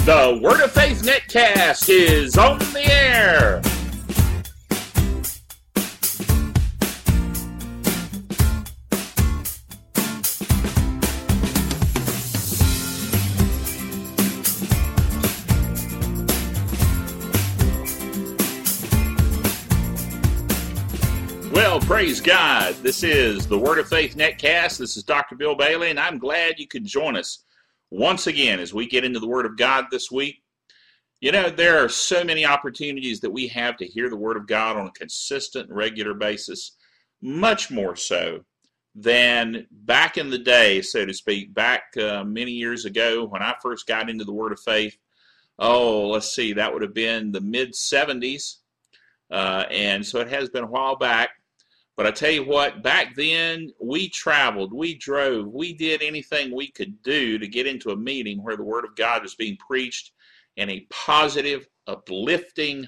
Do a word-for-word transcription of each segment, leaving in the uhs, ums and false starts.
The Word of Faith Netcast is on the air. Well, praise God. This is the Word of Faith Netcast. This is Doctor Bill Bailey, and I'm glad you could join us once again as we get into the Word of God this week. You know, there are so many opportunities that we have to hear the Word of God on a consistent, regular basis, much more so than back in the day, so to speak, back uh, many years ago when I first got into the Word of Faith. Oh, let's see, that would have been the mid seventies, uh, and so it has been a while back. But I tell you what, back then, we traveled, we drove, we did anything we could do to get into a meeting where the Word of God was being preached in a positive, uplifting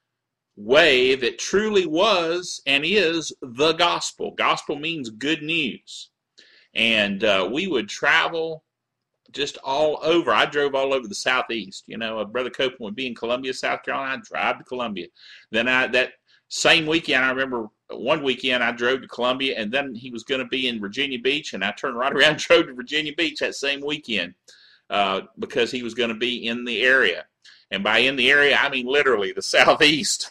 way that truly was and is the gospel. Gospel means good news. And uh, we would travel just all over. I drove all over the Southeast. You know, Brother Copeland would be in Columbia, South Carolina. I'd drive to Columbia. Then I, that same weekend, I remember one weekend I drove to Columbia, and then he was going to be in Virginia Beach, and I turned right around and drove to Virginia Beach that same weekend uh, because he was going to be in the area. And by in the area, I mean literally the Southeast.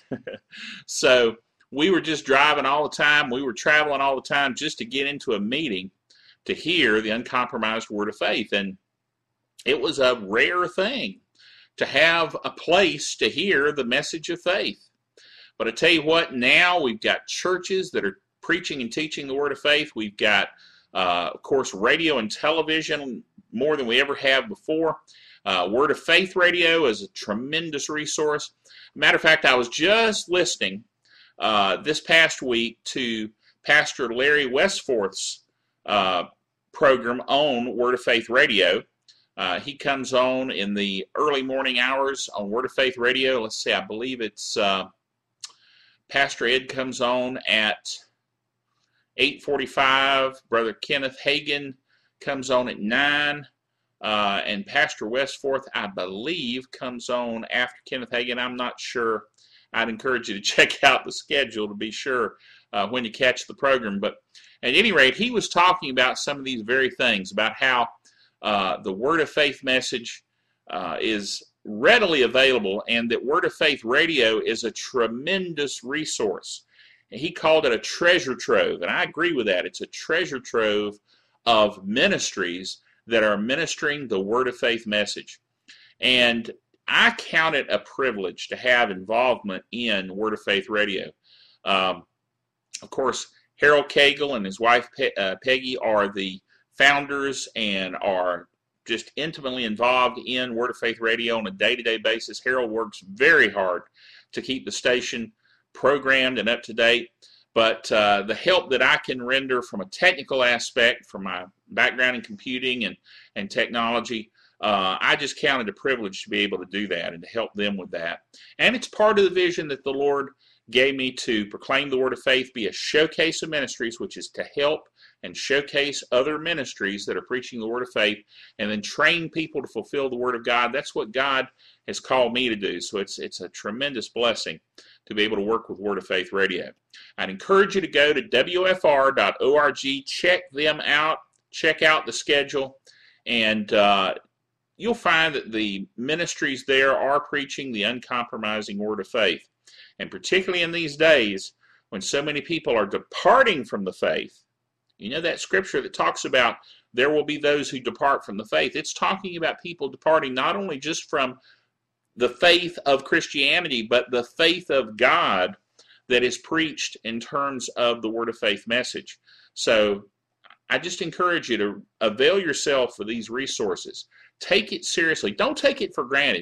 So we were just driving all the time. We were traveling all the time just to get into a meeting to hear the uncompromised Word of Faith. And it was a rare thing to have a place to hear the message of faith. But I tell you what, now we've got churches that are preaching and teaching the Word of Faith. We've got, uh, of course, radio and television more than we ever have before. Uh, Word of Faith Radio is a tremendous resource. Matter of fact, I was just listening uh, this past week to Pastor Larry Westforth's uh, program on Word of Faith Radio. Uh, he comes on in the early morning hours on Word of Faith Radio. Let's see, I believe it's... Uh, Pastor Ed comes on at eight forty-five. Brother Kenneth Hagin comes on at nine. Uh, and Pastor Westforth, I believe, comes on after Kenneth Hagin. I'm not sure. I'd encourage you to check out the schedule to be sure uh, when you catch the program. But at any rate, he was talking about some of these very things, about how uh, the Word of Faith message uh, is readily available, and that Word of Faith Radio is a tremendous resource. And he called it a treasure trove, and I agree with that. It's a treasure trove of ministries that are ministering the Word of Faith message. And I count it a privilege to have involvement in Word of Faith Radio. Um, of course, Harold Cagle and his wife Pe- uh, Peggy are the founders and are just intimately involved in Word of Faith Radio on a day-to-day basis. Harold works very hard to keep the station programmed and up to date. But uh, the help that I can render from a technical aspect, from my background in computing and, and technology, uh, I just count it a privilege to be able to do that and to help them with that. And it's part of the vision that the Lord gave me to proclaim the Word of Faith, be a showcase of ministries, which is to help and showcase other ministries that are preaching the Word of Faith, and then train people to fulfill the Word of God. That's what God has called me to do. So it's it's a tremendous blessing to be able to work with Word of Faith Radio. I'd encourage you to go to W F R dot org, check them out, check out the schedule, and uh, you'll find that the ministries there are preaching the uncompromising Word of Faith. And particularly in these days when so many people are departing from the faith, you know that scripture that talks about there will be those who depart from the faith. It's talking about people departing not only just from the faith of Christianity, but the faith of God that is preached in terms of the Word of Faith message. So I just encourage you to avail yourself of these resources. Take it seriously. Don't take it for granted.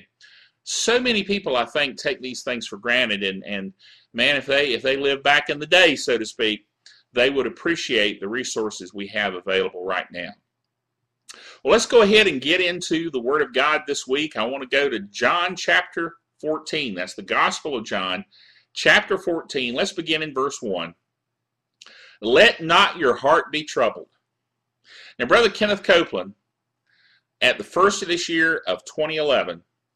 So many people, I think, take these things for granted, and, and man, if they if they live back in the day, so to speak, they would appreciate the resources we have available right now. Well, let's go ahead and get into the Word of God this week. I want to go to John chapter fourteen. That's the Gospel of John, chapter fourteen. Let's begin in verse one. Let not your heart be troubled. Now, Brother Kenneth Copeland, at the first of this year of twenty eleven,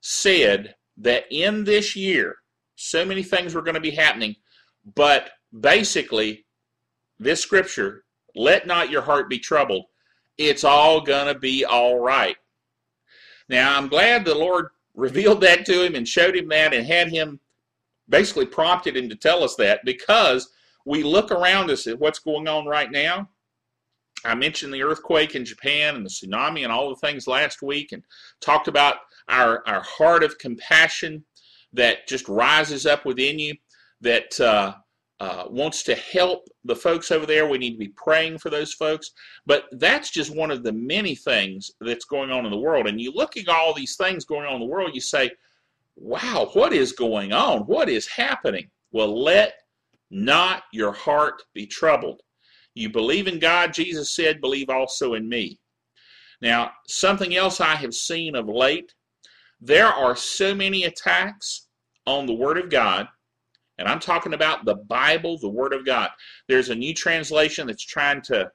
said that in this year, so many things were going to be happening, but basically, this scripture, let not your heart be troubled, it's all going to be all right. Now, I'm glad the Lord revealed that to him and showed him that and had him basically prompted him to tell us that, because we look around us at what's going on right now. I mentioned the earthquake in Japan and the tsunami and all the things last week, and talked about our, our heart of compassion that just rises up within you, that uh, uh, wants to help the folks over there. We need to be praying for those folks. But that's just one of the many things that's going on in the world. And you look at all these things going on in the world, you say, wow, what is going on? What is happening? Well, let not your heart be troubled. You believe in God, Jesus said, believe also in me. Now, something else I have seen of late, there are so many attacks on the Word of God, and I'm talking about the Bible, the Word of God. There's a new translation that's trying to,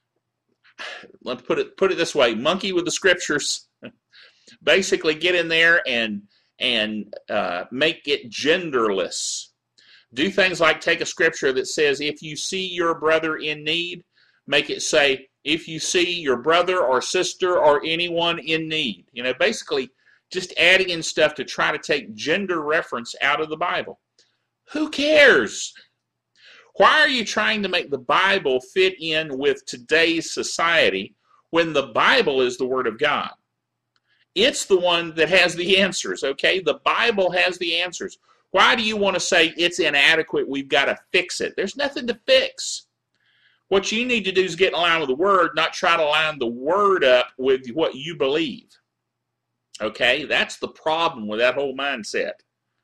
let's put it put it this way, monkey with the Scriptures. Basically get in there and, and uh, make it genderless. Do things like take a scripture that says, if you see your brother in need, make it say, if you see your brother or sister or anyone in need. You know, basically just adding in stuff to try to take gender reference out of the Bible. Who cares? Why are you trying to make the Bible fit in with today's society when the Bible is the Word of God? It's the one that has the answers, okay? The Bible has the answers. Why do you want to say it's inadequate, we've got to fix it? There's nothing to fix. What you need to do is get in line with the Word, not try to line the Word up with what you believe. Okay? That's the problem with that whole mindset.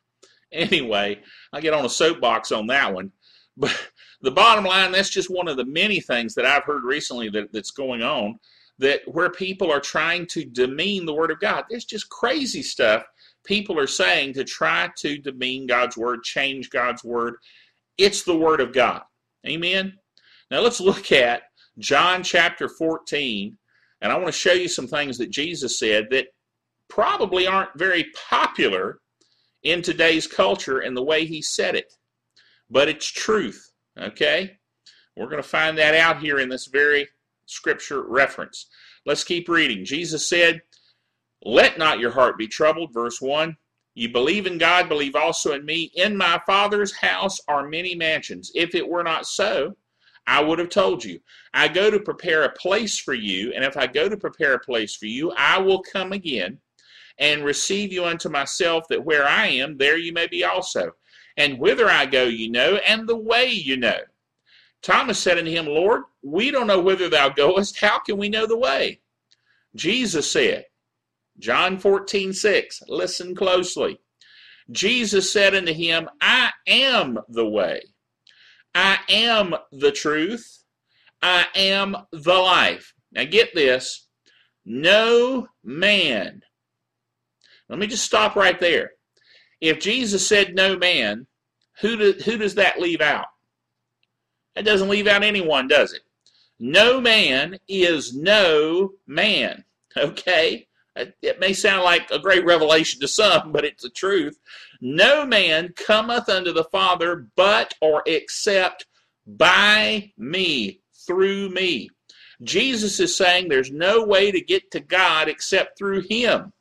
Anyway, I get on a soapbox on that one. But the bottom line, that's just one of the many things that I've heard recently that, that's going on, that where people are trying to demean the Word of God. There's just crazy stuff people are saying to try to demean God's Word, change God's Word. It's the Word of God. Amen? Now let's look at John chapter fourteen, and I want to show you some things that Jesus said that probably aren't very popular in today's culture and the way he said it. But it's truth, okay? We're going to find that out here in this very scripture reference. Let's keep reading. Jesus said, let not your heart be troubled, verse one. You believe in God, believe also in me. In my Father's house are many mansions. If it were not so, I would have told you. I go to prepare a place for you, and if I go to prepare a place for you, I will come again and receive you unto myself, that where I am, there you may be also. And whither I go you know, and the way you know. Thomas said unto him, Lord, we don't know whither thou goest. How can we know the way? Jesus said, John fourteen six, listen closely. Jesus said unto him, I am the way. I am the truth. I am the life. Now get this. No man. Let me just stop right there. If Jesus said no man, who, do, who does that leave out? That doesn't leave out anyone, does it? No man is no man. Okay? It may sound like a great revelation to some, but it's the truth. No man cometh unto the Father but or except by me, through me. Jesus is saying there's no way to get to God except through him.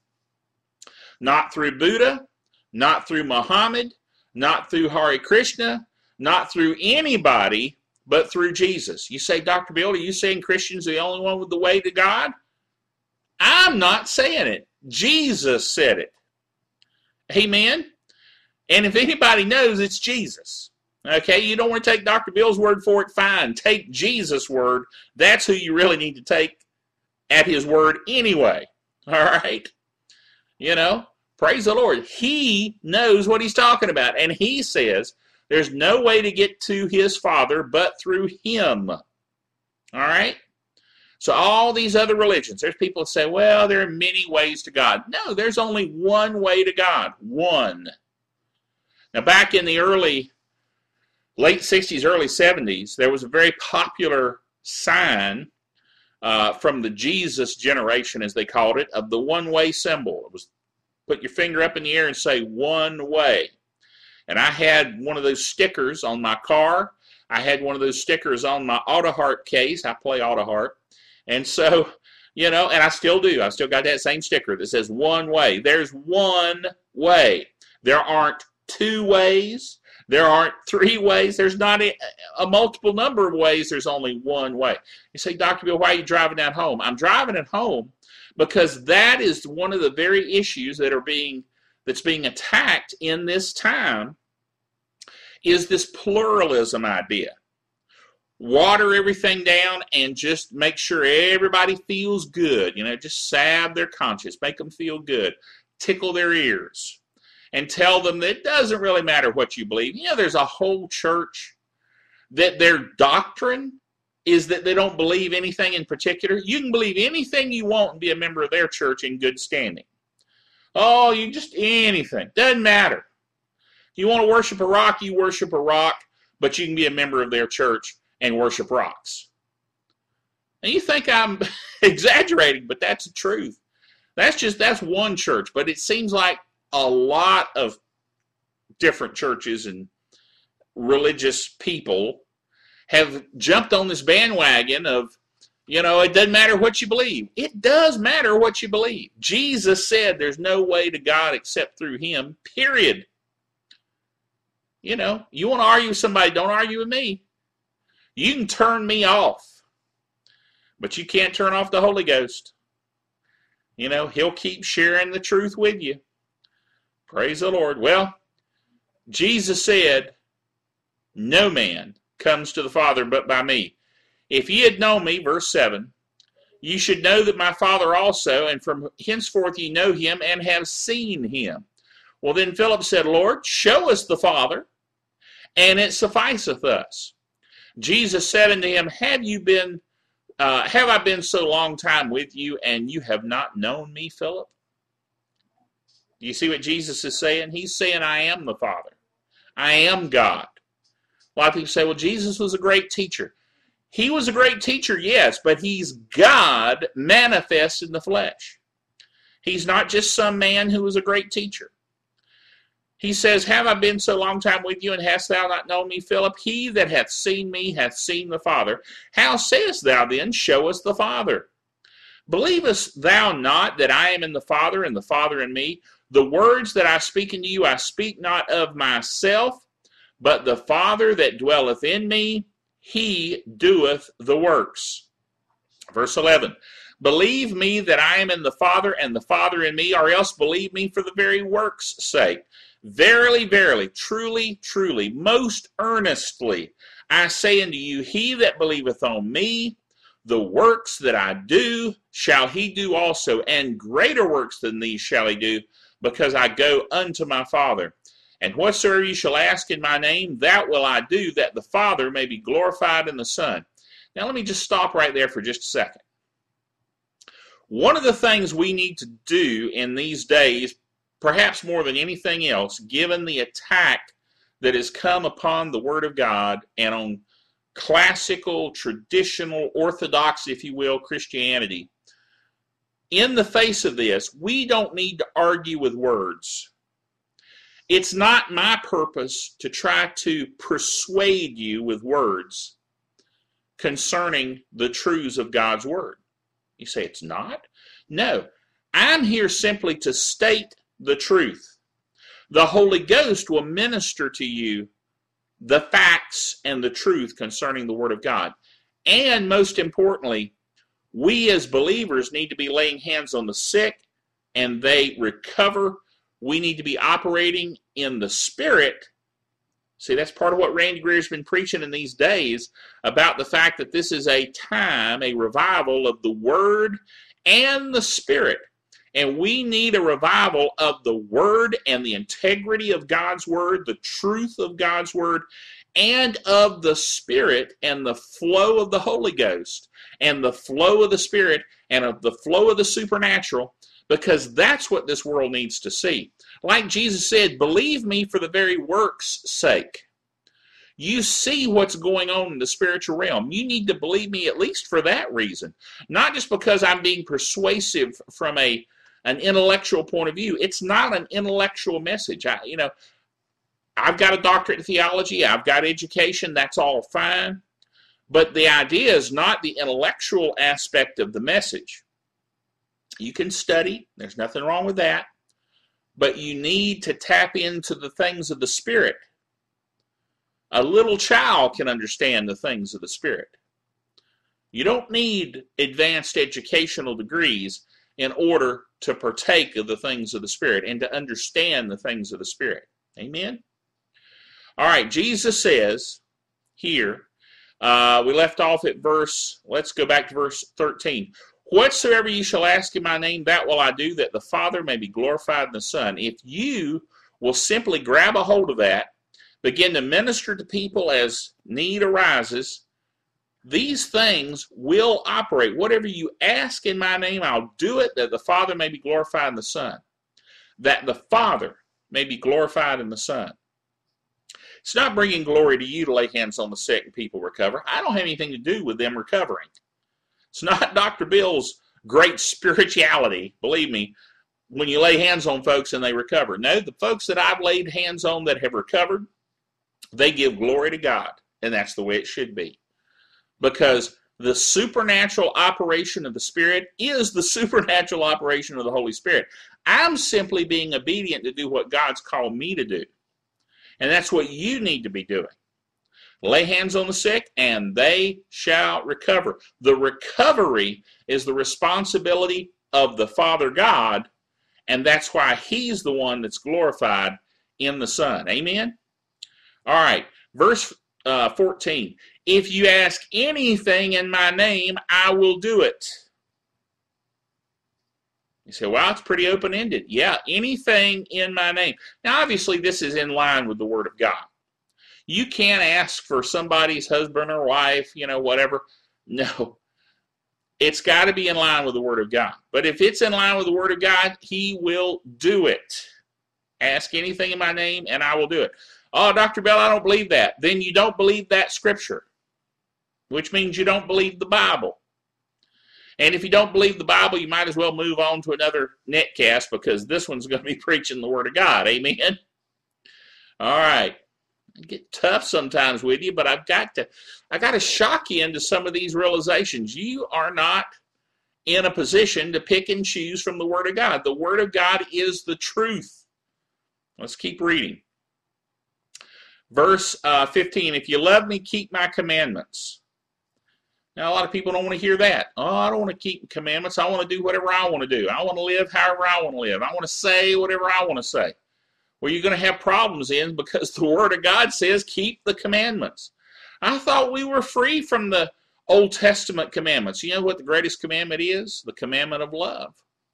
Not through Buddha, not through Muhammad, not through Hare Krishna, not through anybody, but through Jesus. You say, Doctor Bill, are you saying Christians are the only one with the way to God? I'm not saying it. Jesus said it. Amen? And if anybody knows, it's Jesus. Okay, you don't want to take Doctor Bill's word for it, fine. Take Jesus' word. That's who you really need to take at his word anyway. All right? You know, praise the Lord. He knows what he's talking about. And he says there's no way to get to his Father but through him. All right? So all these other religions, there's people that say, well, there are many ways to God. No, there's only one way to God. One. Now, back in the early, late sixties, early seventies, there was a very popular sign uh, from the Jesus generation, as they called it, of the one-way symbol. It was put your finger up in the air and say one way. And I had one of those stickers on my car. I had one of those stickers on my AutoHeart case. I play AutoHeart. And so, you know, and I still do. I still got that same sticker that says one way. There's one way. There aren't two ways. There aren't three ways. There's not a, a multiple number of ways. There's only one way. You say, Doctor Bill, why are you driving that home? I'm driving it home because that is one of the very issues that are being that's being attacked in this time, is this pluralism idea. Water everything down and just make sure everybody feels good. You know, just salve their conscience, make them feel good, tickle their ears, and tell them that it doesn't really matter what you believe. You know, there's a whole church that their doctrine is that they don't believe anything in particular. You can believe anything you want and be a member of their church in good standing. Oh, you just anything. Doesn't matter. You want to worship a rock, you worship a rock, but you can be a member of their church and worship rocks. And you think I'm exaggerating, but that's the truth. That's just, that's one church. But it seems like a lot of different churches and religious people have jumped on this bandwagon of, you know, it doesn't matter what you believe. It does matter what you believe. Jesus said there's no way to God except through him, period. You know, you want to argue with somebody, don't argue with me. You can turn me off, but you can't turn off the Holy Ghost. You know, he'll keep sharing the truth with you. Praise the Lord. Well, Jesus said, no man comes to the Father but by me. If ye had known me, verse seven, ye should know that my Father also, and from henceforth ye know him and have seen him. Well, then Philip said, Lord, show us the Father, and it sufficeth us. Jesus said unto him, Have you been, uh, have I been so long time with you, and you have not known me, Philip? You see what Jesus is saying? He's saying, I am the Father. I am God. A lot of people say, well, Jesus was a great teacher. He was a great teacher, yes, but he's God manifest in the flesh. He's not just some man who was a great teacher. He says, Have I been so long time with you, and hast thou not known me, Philip? He that hath seen me hath seen the Father. How sayest thou then, Show us the Father? Believest thou not that I am in the Father, and the Father in me? The words that I speak unto you, I speak not of myself, but the Father that dwelleth in me, he doeth the works. Verse eleven, Believe me that I am in the Father, and the Father in me, or else believe me for the very works' sake. Verily, verily, truly, truly, most earnestly, I say unto you, he that believeth on me, the works that I do, shall he do also, and greater works than these shall he do, because I go unto my Father. And whatsoever you shall ask in my name, that will I do, that the Father may be glorified in the Son. Now let me just stop right there for just a second. One of the things we need to do in these days, perhaps more than anything else, given the attack that has come upon the Word of God and on classical, traditional, orthodox, if you will, Christianity, in the face of this, we don't need to argue with words. It's not my purpose to try to persuade you with words concerning the truths of God's Word. You say it's not? No. I'm here simply to state the truth. The Holy Ghost will minister to you the facts and the truth concerning the Word of God. And most importantly, we as believers need to be laying hands on the sick and they recover. We need to be operating in the Spirit. See, that's part of what Randy Greer's been preaching in these days about the fact that this is a time, a revival of the Word and the Spirit. And we need a revival of the Word and the integrity of God's Word, the truth of God's Word, and of the Spirit and the flow of the Holy Ghost and the flow of the Spirit and of the flow of the supernatural, because that's what this world needs to see. Like Jesus said, believe me for the very works' sake. You see what's going on in the spiritual realm. You need to believe me at least for that reason. Not just because I'm being persuasive from a, an intellectual point of view. It's not an intellectual message. I, you know, I've got a doctorate in theology. I've got education. That's all fine. But the idea is not the intellectual aspect of the message. You can study. There's nothing wrong with that. But you need to tap into the things of the Spirit. A little child can understand the things of the Spirit. You don't need advanced educational degrees in order to partake of the things of the Spirit and to understand the things of the Spirit. Amen? All right, Jesus says here, uh, we left off at verse, let's go back to verse thirteen. Whatsoever you shall ask in my name, that will I do, that the Father may be glorified in the Son. If you will simply grab a hold of that, begin to minister to people as need arises, these things will operate. Whatever you ask in my name, I'll do it, that the Father may be glorified in the Son. That the Father may be glorified in the Son. It's not bringing glory to you to lay hands on the sick and people recover. I don't have anything to do with them recovering. It's not Doctor Bill's great spirituality, believe me, when you lay hands on folks and they recover. No, the folks that I've laid hands on that have recovered, they give glory to God, and that's the way it should be. Because the supernatural operation of the Spirit is the supernatural operation of the Holy Spirit. I'm simply being obedient to do what God's called me to do. And that's what you need to be doing. Lay hands on the sick, and they shall recover. The recovery is the responsibility of the Father God, and that's why He's the one that's glorified in the Son. Amen? All right, verse uh, fourteen. If you ask anything in my name, I will do it. You say, well, it's pretty open-ended. Yeah, anything in my name. Now, obviously, this is in line with the Word of God. You can't ask for somebody's husband or wife, you know, whatever. No. It's got to be in line with the Word of God. But if it's in line with the Word of God, He will do it. Ask anything in my name, and I will do it. Oh, Doctor Bell, I don't believe that. Then you don't believe that Scripture, which means you don't believe the Bible. And if you don't believe the Bible, you might as well move on to another netcast, because this one's going to be preaching the Word of God. Amen? All right. I get tough sometimes with you, but I've got to, I got to shock you into some of these realizations. You are not in a position to pick and choose from the Word of God. The Word of God is the truth. Let's keep reading. Verse uh, fifteen, if you love me, keep my commandments. Now, a lot of people don't want to hear that. Oh, I don't want to keep commandments. I want to do whatever I want to do. I want to live however I want to live. I want to say whatever I want to say. Well, you're going to have problems in, because the Word of God says keep the commandments. I thought we were free from the Old Testament commandments. You know what the greatest commandment is? The commandment of love.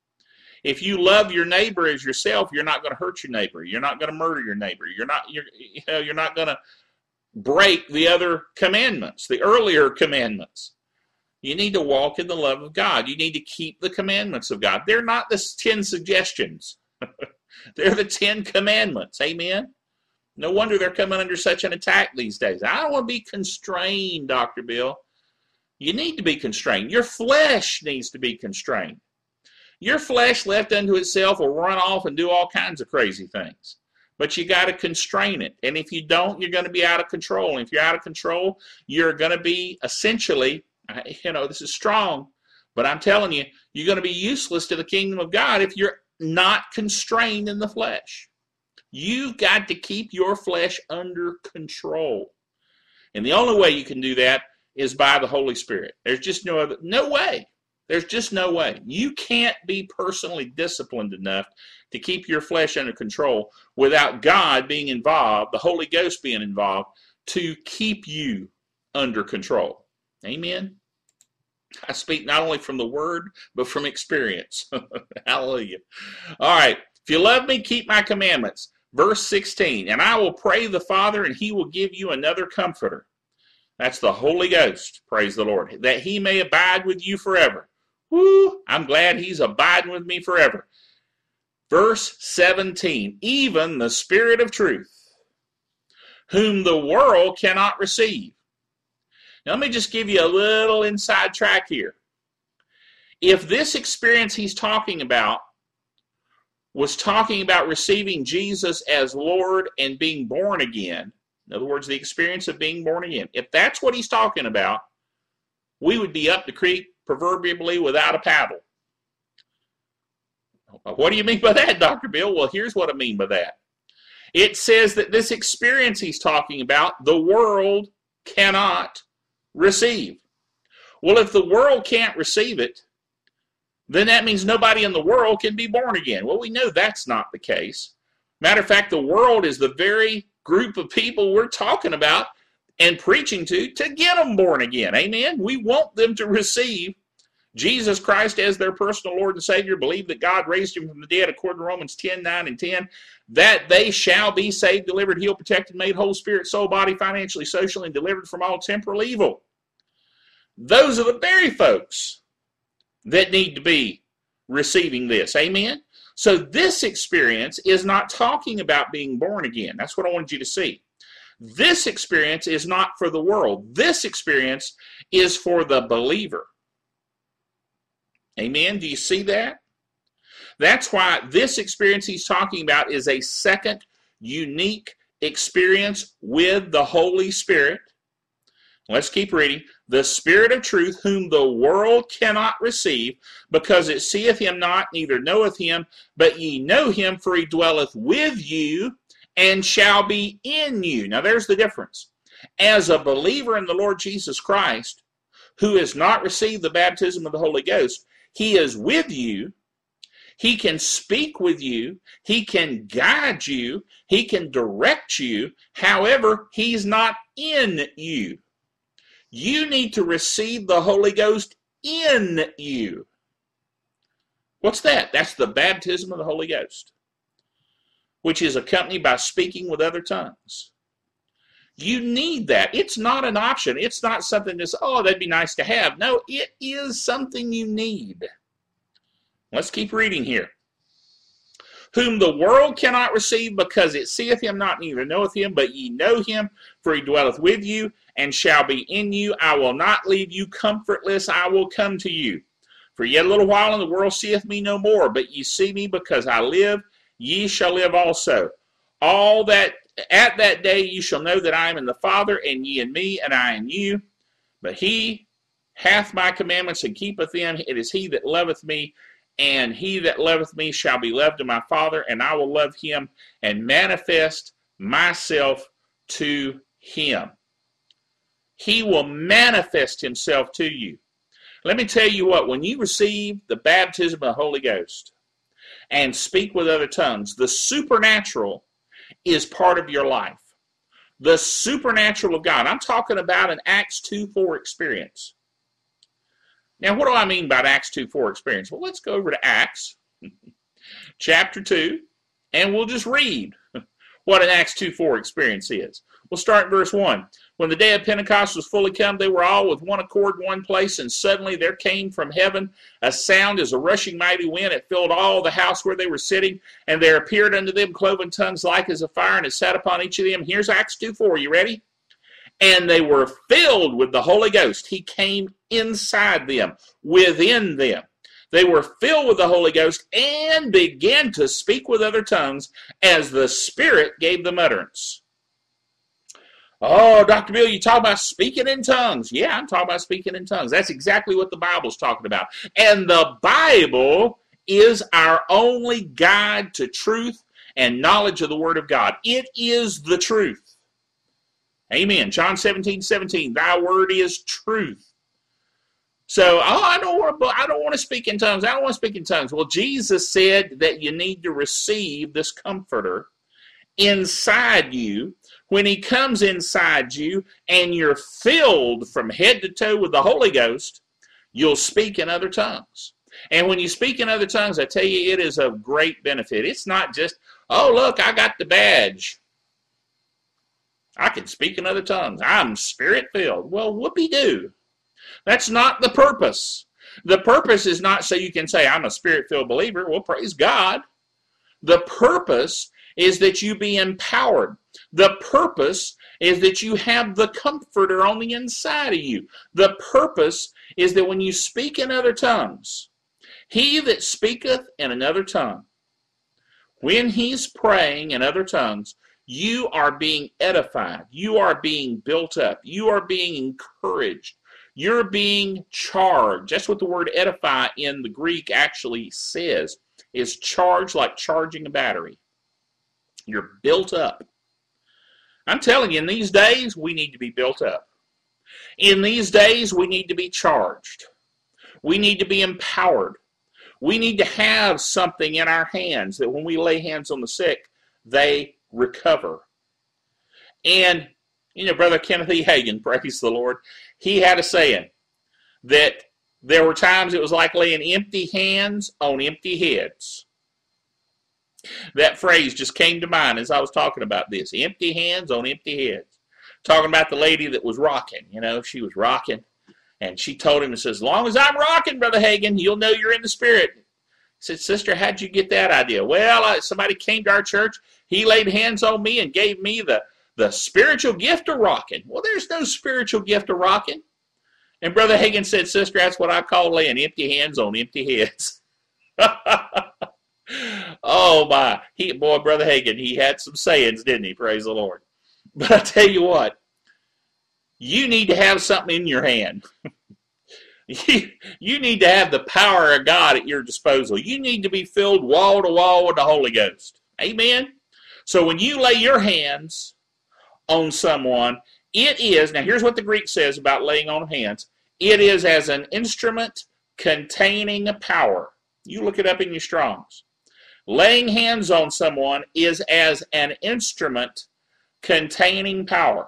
If you love your neighbor as yourself, you're not going to hurt your neighbor. You're not going to murder your neighbor. You're not, you're, you know, you're not going to break the other commandments, the earlier commandments. You need to walk in the love of God. You need to keep the commandments of God. They're not the ten suggestions. They're the Ten Commandments. Amen? No wonder they're coming under such an attack these days. I don't want to be constrained, Doctor Bill. You need to be constrained. Your flesh needs to be constrained. Your flesh left unto itself will run off and do all kinds of crazy things. But you got to constrain it. And if you don't, you're going to be out of control. And if you're out of control, you're going to be essentially, you know, this is strong, but I'm telling you, you're going to be useless to the kingdom of God if you're not constrained in the flesh. You've got to keep your flesh under control. And the only way you can do that is by the Holy Spirit. There's just no other, no way. There's just no way. You can't be personally disciplined enough to keep your flesh under control without God being involved, the Holy Ghost being involved, to keep you under control. Amen? I speak not only from the Word, but from experience. Hallelujah. All right. If you love me, keep my commandments. Verse sixteen, and I will pray the Father, and He will give you another comforter. That's the Holy Ghost, praise the Lord, that He may abide with you forever. Woo, I'm glad He's abiding with me forever. Verse seventeen, even the Spirit of truth, whom the world cannot receive. Now, let me just give you a little inside track here. If this experience he's talking about was talking about receiving Jesus as Lord and being born again, in other words, the experience of being born again, if that's what he's talking about, we would be up the creek proverbially without a paddle. What do you mean by that, Doctor Bill? Well, here's what I mean by that. It says that this experience he's talking about, the world cannot receive. Well, if the world can't receive it, then that means nobody in the world can be born again. Well, we know that's not the case. Matter of fact, the world is the very group of people we're talking about and preaching to to get them born again. Amen? We want them to receive Jesus Christ as their personal Lord and Savior, believe that God raised him from the dead according to Romans ten, nine, and ten, that they shall be saved, delivered, healed, protected, made whole, spirit, soul, body, financially, socially, and delivered from all temporal evil. Those are the very folks that need to be receiving this. Amen? So this experience is not talking about being born again. That's what I wanted you to see. This experience is not for the world. This experience is for the believer. Amen? Do you see that? That's why this experience he's talking about is a second unique experience with the Holy Spirit. Let's keep reading. The Spirit of truth, whom the world cannot receive, because it seeth him not, neither knoweth him, but ye know him, for he dwelleth with you, and shall be in you. Now there's the difference. As a believer in the Lord Jesus Christ, who has not received the baptism of the Holy Ghost, he is with you. He can speak with you. He can guide you. He can direct you. However, he's not in you. You need to receive the Holy Ghost in you. What's that? That's the baptism of the Holy Ghost, which is accompanied by speaking with other tongues. You need that. It's not an option. It's not something that's, oh, that'd be nice to have. No, it is something you need. Let's keep reading here. Whom the world cannot receive, because it seeth him not, neither knoweth him, but ye know him, for he dwelleth with you, and shall be in you. I will not leave you comfortless. I will come to you. For yet a little while, and the world seeth me no more, but ye see me, because I live, ye shall live also. All that At that day ye shall know that I am in the Father, and ye in me, and I in you. But he hath my commandments, and keepeth them. It is he that loveth me, and he that loveth me shall be loved of my Father, and I will love him, and manifest myself to him. He will manifest himself to you. Let me tell you what, when you receive the baptism of the Holy Ghost and speak with other tongues, the supernatural is part of your life. The supernatural of God. I'm talking about an Acts two four experience. Now, what do I mean by an Acts two four experience? Well, let's go over to Acts chapter two, and we'll just read what an Acts two four experience is. We'll start in verse one. When the day of Pentecost was fully come, they were all with one accord in one place, and suddenly there came from heaven a sound as a rushing mighty wind. It filled all the house where they were sitting, and there appeared unto them cloven tongues like as a fire, and it sat upon each of them. Here's Acts two four. You ready? And they were filled with the Holy Ghost. He came inside them, within them. They were filled with the Holy Ghost and began to speak with other tongues as the Spirit gave them utterance. Oh, Doctor Bill, you talk about speaking in tongues. Yeah, I'm talking about speaking in tongues. That's exactly what the Bible's talking about. And the Bible is our only guide to truth and knowledge of the Word of God. It is the truth. Amen. John seventeen seventeen, thy word is truth. So, oh, I don't want to, I don't want to speak in tongues. I don't want to speak in tongues. Well, Jesus said that you need to receive this comforter inside you. When he comes inside you and you're filled from head to toe with the Holy Ghost, you'll speak in other tongues. And when you speak in other tongues, I tell you, it is of great benefit. It's not just, oh, look, I got the badge. I can speak in other tongues. I'm spirit-filled. Well, whoopee-doo. That's not the purpose. The purpose is not so you can say, I'm a spirit-filled believer. Well, praise God. The purpose is that you be empowered. The purpose is that you have the comforter on the inside of you. The purpose is that when you speak in other tongues, he that speaketh in another tongue When he's praying in other tongues, you are being edified. You are being built up. You are being encouraged. You're being charged. That's what the word edify in the Greek actually says, is charged like charging a battery. You're built up. I'm telling you, in these days, we need to be built up. In these days, we need to be charged. We need to be empowered. We need to have something in our hands that when we lay hands on the sick, they recover. And, you know, Brother Kenneth E. Hagin, praise the Lord, he had a saying that there were times it was like laying empty hands on empty heads. That phrase just came to mind as I was talking about this. Empty hands on empty heads. Talking about the lady that was rocking. You know, she was rocking. And she told him, and says, as long as I'm rocking, Brother Hagin, you'll know you're in the Spirit. He said, sister, how'd you get that idea? Well, I, somebody came to our church. He laid hands on me and gave me the, the spiritual gift of rocking. Well, there's no spiritual gift of rocking. And Brother Hagin said, sister, that's what I call laying empty hands on empty heads. Oh, my. He, boy, Brother Hagin, he had some sayings, didn't he? Praise the Lord. But I tell you what, you need to have something in your hand. you, you need to have the power of God at your disposal. You need to be filled wall to wall with the Holy Ghost. Amen? So when you lay your hands on someone, it is, now here's what the Greek says about laying on hands. It is as an instrument containing a power. You look it up in your Strongs. Laying hands on someone is as an instrument containing power.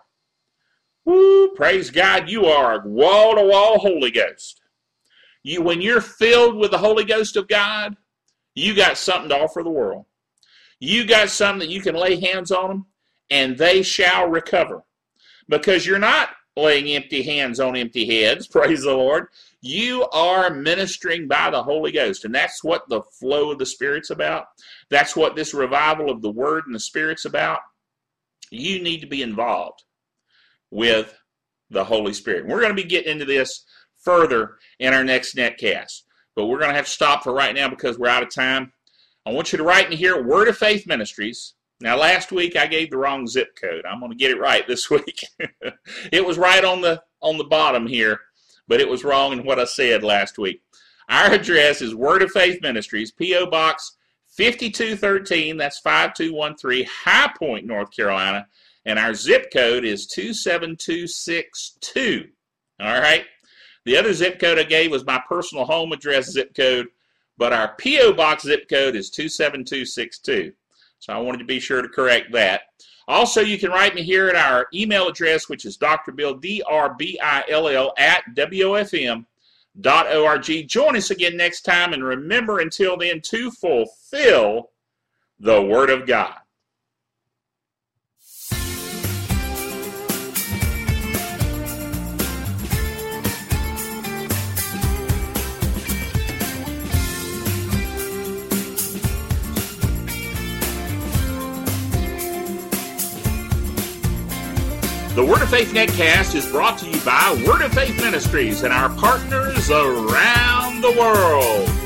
Woo, praise God, you are a wall-to-wall Holy Ghost. You, when you're filled with the Holy Ghost of God, you got something to offer the world. You got something that you can lay hands on them, and they shall recover. Because you're not laying empty hands on empty heads, praise the Lord. You are ministering by the Holy Ghost, and that's what the flow of the Spirit's about. That's what this revival of the Word and the Spirit's about. You need to be involved with the Holy Spirit. We're going to be getting into this further in our next netcast, but we're going to have to stop for right now because we're out of time. I want you to write in here, Word of Faith Ministries. Now, last week I gave the wrong zip code. I'm going to get it right this week. It was right on the on the bottom here, but it was wrong in what I said last week. Our address is Word of Faith Ministries, P O Box fifty-two thirteen, that's five two one three, High Point, North Carolina, and our zip code is two seven two six two. All right? The other zip code I gave was my personal home address zip code, but our P O Box zip code is two seven two six two. So I wanted to be sure to correct that. Also, you can write me here at our email address, which is Doctor Bill, D R B I L L, at W O F M dot org. Join us again next time, and remember until then to fulfill the Word of God. The Word of Faith Netcast is brought to you by Word of Faith Ministries and our partners around the world.